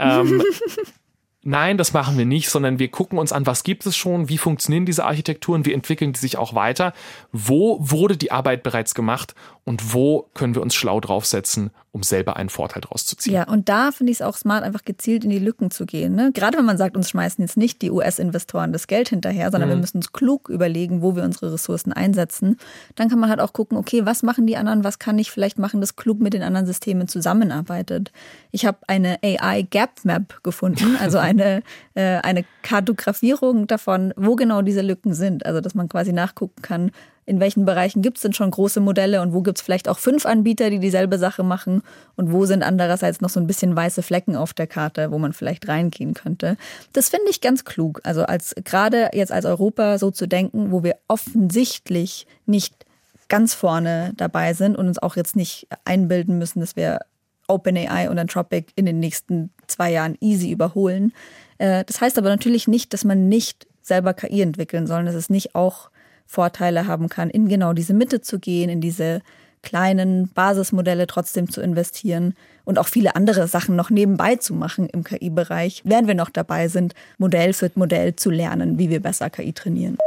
Nein, das machen wir nicht, sondern wir gucken uns an, was gibt es schon, wie funktionieren diese Architekturen, wie entwickeln die sich auch weiter, wo wurde die Arbeit bereits gemacht und wo können wir uns schlau draufsetzen, um selber einen Vorteil draus zu ziehen.
Ja, und da finde ich es auch smart, einfach gezielt in die Lücken zu gehen. Ne? Gerade wenn man sagt, uns schmeißen jetzt nicht die US-Investoren das Geld hinterher, sondern wir müssen uns klug überlegen, wo wir unsere Ressourcen einsetzen. Dann kann man halt auch gucken, okay, was machen die anderen, was kann ich vielleicht machen, das klug mit den anderen Systemen zusammenarbeitet. Ich habe eine AI-Gap-Map gefunden, also eine Kartografierung davon, wo genau diese Lücken sind. Also dass man quasi nachgucken kann, in welchen Bereichen gibt es denn schon große Modelle und wo gibt es vielleicht auch 5 Anbieter, die dieselbe Sache machen und wo sind andererseits noch so ein bisschen weiße Flecken auf der Karte, wo man vielleicht reingehen könnte. Das finde ich ganz klug. Also gerade jetzt als Europa so zu denken, wo wir offensichtlich nicht ganz vorne dabei sind und uns auch jetzt nicht einbilden müssen, dass wir OpenAI und Anthropic in den nächsten 2 Jahren easy überholen. Das heißt aber natürlich nicht, dass man nicht selber KI entwickeln soll, dass es nicht auch Vorteile haben kann, in genau diese Mitte zu gehen, in diese kleinen Basismodelle trotzdem zu investieren und auch viele andere Sachen noch nebenbei zu machen im KI-Bereich, während wir noch dabei sind, Modell für Modell zu lernen, wie wir besser KI trainieren.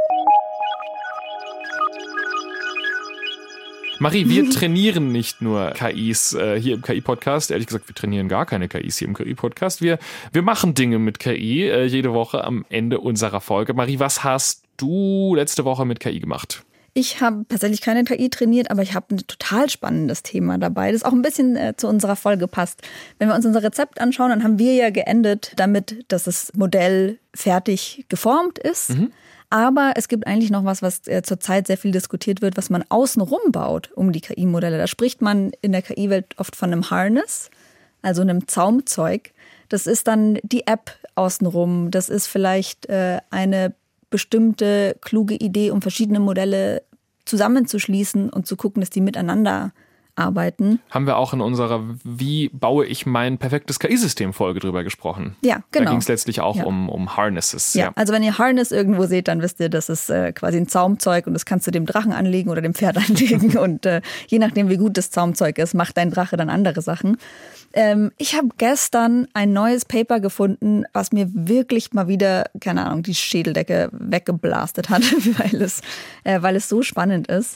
Marie, wir trainieren nicht nur KIs hier im KI-Podcast. Ehrlich gesagt, wir trainieren gar keine KIs hier im KI-Podcast. Wir machen Dinge mit KI jede Woche am Ende unserer Folge. Marie, was hast du letzte Woche mit KI gemacht?
Ich habe tatsächlich keine KI trainiert, aber ich habe ein total spannendes Thema dabei, das auch ein bisschen zu unserer Folge passt. Wenn wir uns unser Rezept anschauen, dann haben wir ja geendet damit, dass das Modell fertig geformt ist. Aber es gibt eigentlich noch was zurzeit sehr viel diskutiert wird, was man außenrum baut um die KI-Modelle. Da spricht man in der KI-Welt oft von einem Harness, also einem Zaumzeug. Das ist dann die App außenrum. Das ist vielleicht eine bestimmte kluge Idee, um verschiedene Modelle zusammenzuschließen und zu gucken, dass die miteinander arbeiten.
Haben wir auch in unserer Wie baue ich mein perfektes KI-System-Folge drüber gesprochen.
Ja, genau.
Da ging es letztlich auch um Harnesses.
Ja, also wenn ihr Harness irgendwo seht, dann wisst ihr, das ist quasi ein Zaumzeug und das kannst du dem Drachen anlegen oder dem Pferd anlegen und je nachdem, wie gut das Zaumzeug ist, macht dein Drache dann andere Sachen. Ich habe gestern ein neues Paper gefunden, was mir wirklich mal wieder, keine Ahnung, die Schädeldecke weggeblastet hat, weil es so spannend ist.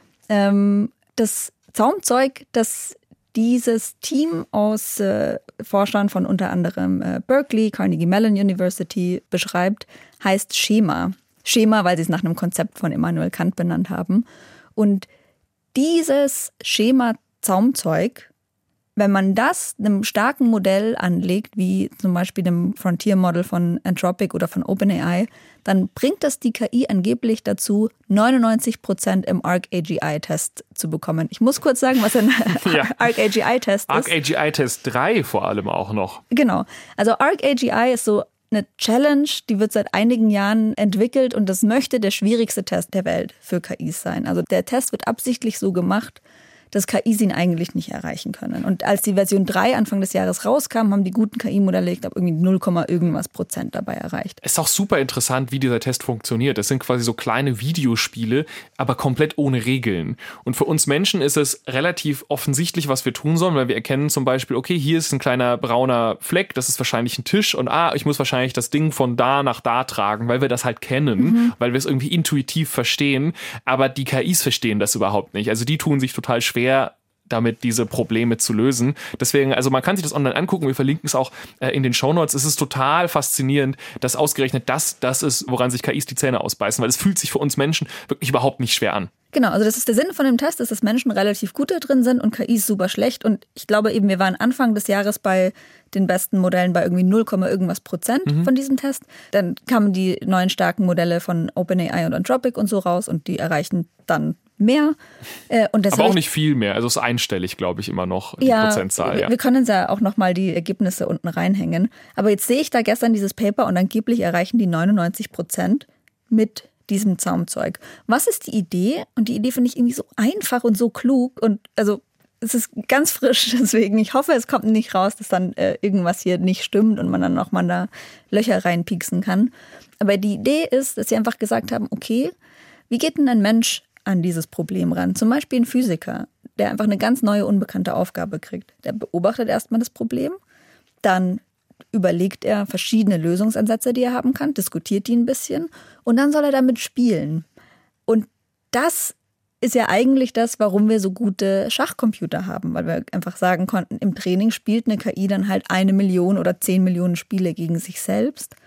Das Zaumzeug, das dieses Team aus Forschern von unter anderem Berkeley, Carnegie Mellon University beschreibt, heißt Schema. Schema, weil sie es nach einem Konzept von Immanuel Kant benannt haben. Und dieses Schema-Zaumzeug, wenn man das einem starken Modell anlegt, wie zum Beispiel dem Frontier-Model von Anthropic oder von OpenAI, dann bringt das die KI angeblich dazu, 99% im ArcAGI-Test zu bekommen. Ich muss kurz sagen, was ein ArcAGI-Test ist.
ArcAGI-Test 3 vor allem auch noch.
Genau. Also ArcAGI ist so eine Challenge, die wird seit einigen Jahren entwickelt und das möchte der schwierigste Test der Welt für KIs sein. Also der Test wird absichtlich so gemacht, dass KIs ihn eigentlich nicht erreichen können. Und als die Version 3 Anfang des Jahres rauskam, haben die guten KI-Modelle, ich glaube, irgendwie 0, irgendwas % dabei erreicht.
Es ist auch super interessant, wie dieser Test funktioniert. Es sind quasi so kleine Videospiele, aber komplett ohne Regeln. Und für uns Menschen ist es relativ offensichtlich, was wir tun sollen, weil wir erkennen zum Beispiel, okay, hier ist ein kleiner brauner Fleck, das ist wahrscheinlich ein Tisch und ich muss wahrscheinlich das Ding von da nach da tragen, weil wir das halt kennen, weil wir es irgendwie intuitiv verstehen. Aber die KIs verstehen das überhaupt nicht. Also die tun sich total schwer, damit diese Probleme zu lösen. Deswegen, also man kann sich das online angucken, wir verlinken es auch in den Shownotes. Es ist total faszinierend, dass ausgerechnet das ist, woran sich KIs die Zähne ausbeißen, weil es fühlt sich für uns Menschen wirklich überhaupt nicht schwer an.
Genau, also das ist der Sinn von dem Test, dass Menschen relativ gut da drin sind und KIs super schlecht. Und ich glaube eben, wir waren Anfang des Jahres bei den besten Modellen bei irgendwie 0, irgendwas % von diesem Test. Dann kamen die neuen starken Modelle von OpenAI und Anthropic und so raus und die erreichen dann mehr. Und
aber auch nicht viel mehr, also es ist einstellig, glaube ich, immer noch, die Prozentzahl. Ja.
Wir können uns ja auch nochmal die Ergebnisse unten reinhängen. Aber jetzt sehe ich da gestern dieses Paper und angeblich erreichen die 99% mit diesem Zaumzeug. Was ist die Idee? Und die Idee finde ich irgendwie so einfach und so klug und also es ist ganz frisch, deswegen ich hoffe, es kommt nicht raus, dass dann irgendwas hier nicht stimmt und man dann nochmal da Löcher reinpieksen kann. Aber die Idee ist, dass sie einfach gesagt haben, okay, wie geht denn ein Mensch an dieses Problem ran? Zum Beispiel ein Physiker, der einfach eine ganz neue, unbekannte Aufgabe kriegt. Der beobachtet erstmal das Problem, dann überlegt er verschiedene Lösungsansätze, die er haben kann, diskutiert die ein bisschen und dann soll er damit spielen. Und das ist ja eigentlich das, warum wir so gute Schachcomputer haben, weil wir einfach sagen konnten, im Training spielt eine KI dann halt 1 Million oder 10 Millionen Spiele gegen sich selbst.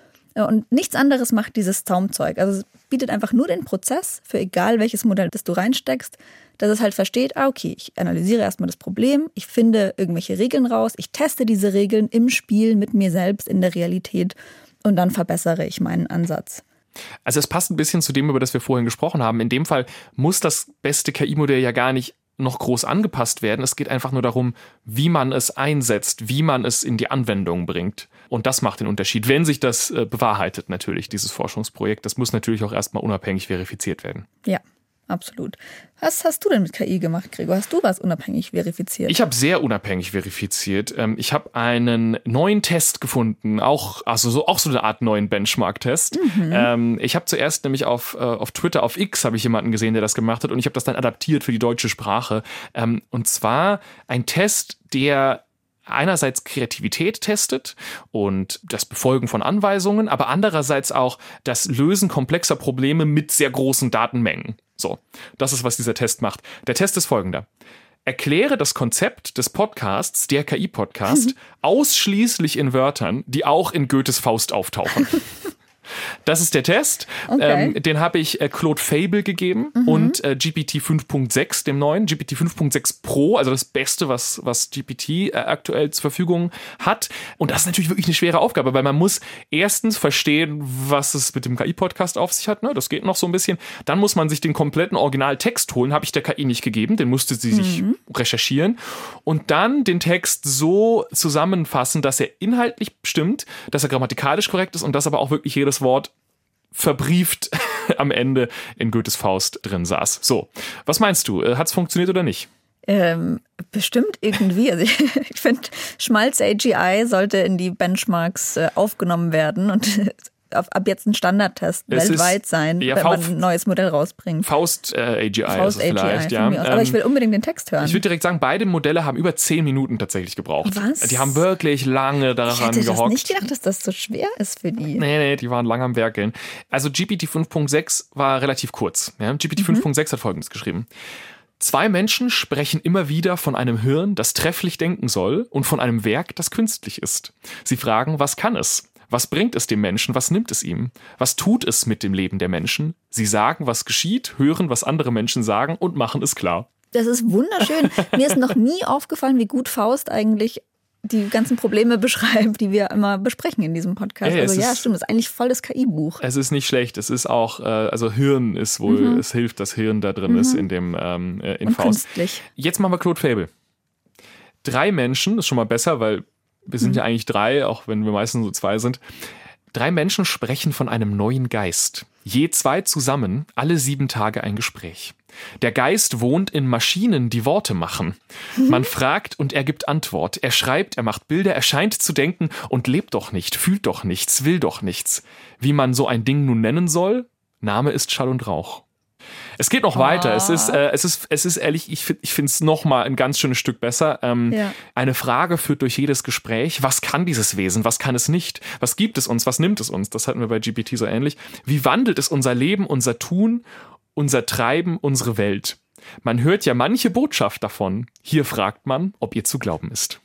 Und nichts anderes macht dieses Zaumzeug. Also es bietet einfach nur den Prozess für egal welches Modell, das du reinsteckst, dass es halt versteht, okay, ich analysiere erstmal das Problem, ich finde irgendwelche Regeln raus, ich teste diese Regeln im Spiel mit mir selbst in der Realität und dann verbessere ich meinen Ansatz.
Also es passt ein bisschen zu dem, über das wir vorhin gesprochen haben. In dem Fall muss das beste KI-Modell ja gar nicht noch groß angepasst werden. Es geht einfach nur darum, wie man es einsetzt, wie man es in die Anwendung bringt. Und das macht den Unterschied, wenn sich das bewahrheitet natürlich, dieses Forschungsprojekt. Das muss natürlich auch erstmal unabhängig verifiziert werden.
Ja, absolut. Was hast du denn mit KI gemacht, Gregor? Hast du was unabhängig verifiziert?
Ich habe sehr unabhängig verifiziert. Ich habe einen neuen Test gefunden, auch so eine Art neuen Benchmark-Test. Ich habe zuerst nämlich auf Twitter, auf X, habe ich jemanden gesehen, der das gemacht hat und ich habe das dann adaptiert für die deutsche Sprache. Und zwar ein Test, der einerseits Kreativität testet und das Befolgen von Anweisungen, aber andererseits auch das Lösen komplexer Probleme mit sehr großen Datenmengen. So, das ist, was dieser Test macht. Der Test ist folgender. Erkläre das Konzept des Podcasts, der KI-Podcast, ausschließlich in Wörtern, die auch in Goethes Faust auftauchen. Das ist der Test.
Okay.
Den habe ich Claude Fable gegeben und GPT 5.6, dem neuen, GPT 5.6 Pro, also das Beste, was GPT aktuell zur Verfügung hat. Und das ist natürlich wirklich eine schwere Aufgabe, weil man muss erstens verstehen, was es mit dem KI-Podcast auf sich hat. Ne? Das geht noch so ein bisschen. Dann muss man sich den kompletten Originaltext holen, habe ich der KI nicht gegeben, den musste sie sich recherchieren. Und dann den Text so zusammenfassen, dass er inhaltlich stimmt, dass er grammatikalisch korrekt ist und dass aber auch wirklich jedes Wort verbrieft am Ende in Goethes Faust drin saß. So, was meinst du? Hat es funktioniert oder nicht?
Bestimmt irgendwie. Also ich finde, Schmalz-AGI sollte in die Benchmarks aufgenommen werden und ab jetzt ein Standardtest weltweit sein, wenn man ein neues Modell rausbringt.
Faust-AGI ist es vielleicht, ja.
Aber ich will unbedingt den Text hören.
Ich würde direkt sagen, beide Modelle haben über 10 Minuten tatsächlich gebraucht.
Was?
Die haben wirklich lange daran gehockt.
Ich hätte das nicht gedacht, dass das so schwer ist für die.
Nee, die waren lang am Werkeln. Also GPT 5.6 war relativ kurz. Ja? GPT 5.6 hat Folgendes geschrieben. 2 Menschen sprechen immer wieder von einem Hirn, das trefflich denken soll, und von einem Werk, das künstlich ist. Sie fragen, was kann es? Was bringt es dem Menschen? Was nimmt es ihm? Was tut es mit dem Leben der Menschen? Sie sagen, was geschieht, hören, was andere Menschen sagen und machen es klar.
Das ist wunderschön. Mir ist noch nie aufgefallen, wie gut Faust eigentlich die ganzen Probleme beschreibt, die wir immer besprechen in diesem Podcast. Stimmt, das ist eigentlich voll das KI-Buch.
Es ist nicht schlecht. Es ist auch, also Hirn ist wohl, es hilft, dass Hirn da drin ist in dem in
und
Faust.
Künstlich.
Jetzt machen wir Claude Fable. 3 Menschen, ist schon mal besser, weil wir sind ja eigentlich 3, auch wenn wir meistens so 2 sind. 3 Menschen sprechen von einem neuen Geist. Je 2 zusammen, alle 7 Tage ein Gespräch. Der Geist wohnt in Maschinen, die Worte machen. Man fragt und er gibt Antwort. Er schreibt, er macht Bilder, er scheint zu denken und lebt doch nicht, fühlt doch nichts, will doch nichts. Wie man so ein Ding nun nennen soll? Name ist Schall und Rauch. Es geht noch weiter. Es ist ehrlich, ich finde es noch mal ein ganz schönes Stück besser. Eine Frage führt durch jedes Gespräch. Was kann dieses Wesen? Was kann es nicht? Was gibt es uns? Was nimmt es uns? Das hatten wir bei GPT so ähnlich. Wie wandelt es unser Leben, unser Tun, unser Treiben, unsere Welt? Man hört ja manche Botschaft davon. Hier fragt man, ob ihr zu glauben ist.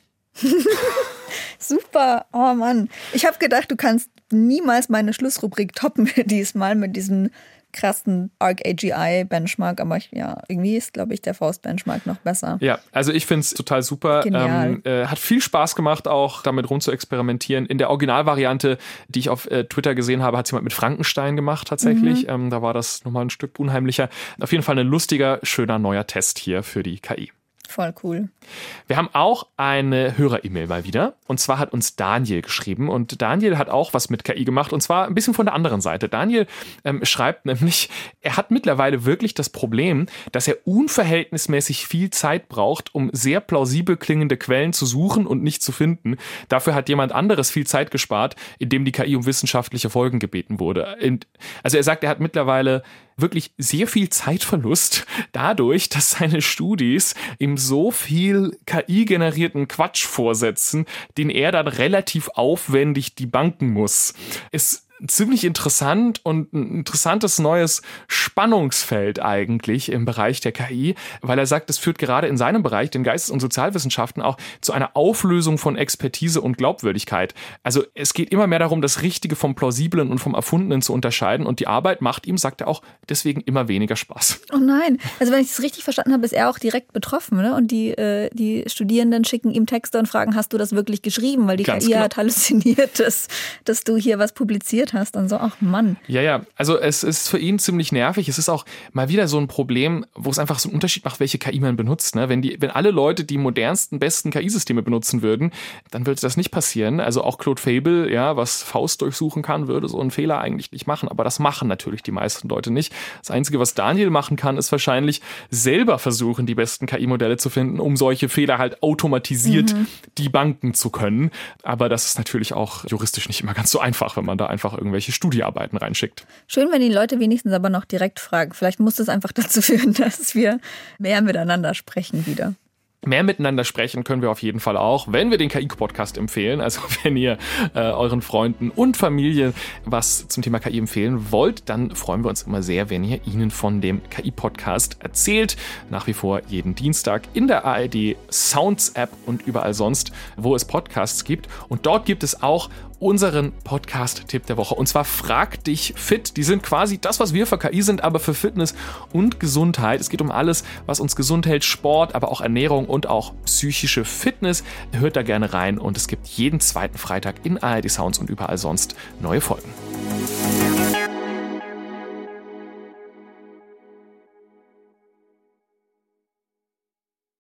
Super. Oh Mann. Ich habe gedacht, du kannst niemals meine Schlussrubrik toppen diesmal mit diesem krassen ArcAGI-Benchmark, aber irgendwie ist, glaube ich, der Faust-Benchmark noch besser.
Ja, also ich finde es total super. Hat viel Spaß gemacht, auch damit rum zu experimentieren. In der Originalvariante, die ich auf Twitter gesehen habe, hat es jemand mit Frankenstein gemacht tatsächlich. Da war das nochmal ein Stück unheimlicher. Auf jeden Fall ein lustiger, schöner neuer Test hier für die KI.
Voll cool.
Wir haben auch eine Hörer-E-Mail mal wieder. Und zwar hat uns Daniel geschrieben. Und Daniel hat auch was mit KI gemacht. Und zwar ein bisschen von der anderen Seite. Daniel schreibt nämlich, er hat mittlerweile wirklich das Problem, dass er unverhältnismäßig viel Zeit braucht, um sehr plausibel klingende Quellen zu suchen und nicht zu finden. Dafür hat jemand anderes viel Zeit gespart, indem die KI um wissenschaftliche Folgen gebeten wurde. Also er sagt, er hat mittlerweile wirklich sehr viel Zeitverlust dadurch, dass seine Studis ihm so viel KI-generierten Quatsch vorsetzen, den er dann relativ aufwendig debunken muss. Ist ziemlich interessant und ein interessantes neues Spannungsfeld eigentlich im Bereich der KI, weil er sagt, es führt gerade in seinem Bereich, den Geistes- und Sozialwissenschaften, auch zu einer Auflösung von Expertise und Glaubwürdigkeit. Also es geht immer mehr darum, das Richtige vom Plausiblen und vom Erfundenen zu unterscheiden und die Arbeit macht ihm, sagt er auch, deswegen immer weniger Spaß.
Oh nein, also wenn ich es richtig verstanden habe, ist er auch direkt betroffen, ne? Und die Studierenden schicken ihm Texte und fragen, hast du das wirklich geschrieben? Weil die
Ganz
KI
genau.
hat halluziniert, dass du hier was publiziert hast und so, ach Mann.
Ja, also es ist für ihn ziemlich nervig. Es ist auch mal wieder so ein Problem, wo es einfach so einen Unterschied macht, welche KI man benutzt. Ne? Wenn alle Leute die modernsten, besten KI-Systeme benutzen würden, dann würde das nicht passieren. Also auch Claude Fable, ja, was Faust durchsuchen kann, würde so einen Fehler eigentlich nicht machen. Aber das machen natürlich die meisten Leute nicht. Das Einzige, was Daniel machen kann, ist wahrscheinlich selber versuchen, die besten KI-Modelle zu finden, um solche Fehler halt automatisiert debunken zu können. Aber das ist natürlich auch juristisch nicht immer ganz so einfach, wenn man da einfach irgendwelche Studiearbeiten reinschickt.
Schön, wenn die Leute wenigstens aber noch direkt fragen. Vielleicht muss das einfach dazu führen, dass wir mehr miteinander sprechen wieder.
Mehr miteinander sprechen können wir auf jeden Fall auch, wenn wir den KI-Podcast empfehlen. Also wenn ihr euren Freunden und Familie was zum Thema KI empfehlen wollt, dann freuen wir uns immer sehr, wenn ihr ihnen von dem KI-Podcast erzählt. Nach wie vor jeden Dienstag in der ARD Sounds-App und überall sonst, wo es Podcasts gibt. Und dort gibt es auch unseren Podcast-Tipp der Woche. Und zwar Frag dich fit. Die sind quasi das, was wir für KI sind, aber für Fitness und Gesundheit. Es geht um alles, was uns gesund hält, Sport, aber auch Ernährung und auch psychische Fitness. Hört da gerne rein und es gibt jeden zweiten Freitag in ARD Sounds und überall sonst neue Folgen.